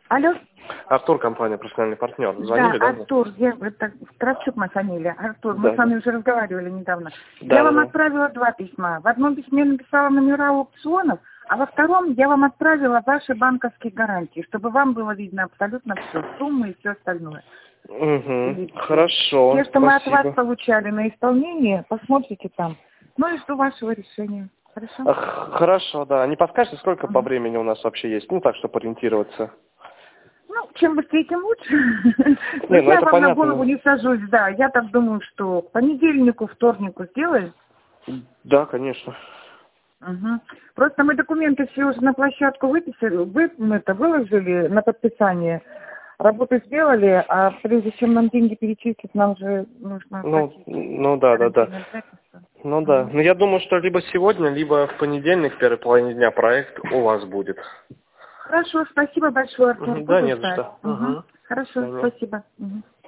Алло? Артур, компания «Профессиональный партнер». Звонили, да? да? Артур, это Кравчук моя фамилия. Артур, Да, мы с вами уже разговаривали недавно. Да, Я вам да. отправила 2 письма. В одном письме написала номера аукционов, а во втором я вам отправила ваши банковские гарантии, чтобы вам было видно абсолютно все, суммы и все остальное. Угу. Хорошо, Те, что мы от спасибо. вас получали на исполнение, посмотрите там. Ну и жду вашего решения. Хорошо? Хорошо, да. Не подскажете, сколько по времени у нас вообще есть? Ну, так, чтобы ориентироваться. Ну, чем быстрее, тем лучше. Но Не, ну я это вам на понятно. голову не сажусь, да. Я так думаю, что к понедельнику, вторнику сделаем. Да, конечно. Угу. Просто мы документы все уже на площадку выписали, выложили на подписание. Работу сделали, а прежде чем нам деньги перечислить, нам же нужно оплатить. Ну да. Ну да. Ну я думаю, что либо сегодня, либо в понедельник, в первой половине дня проект у вас будет. Хорошо, спасибо большое, Артур. Да, Буду не за ждать. что. Угу. Хорошо, До свидания. спасибо. Угу.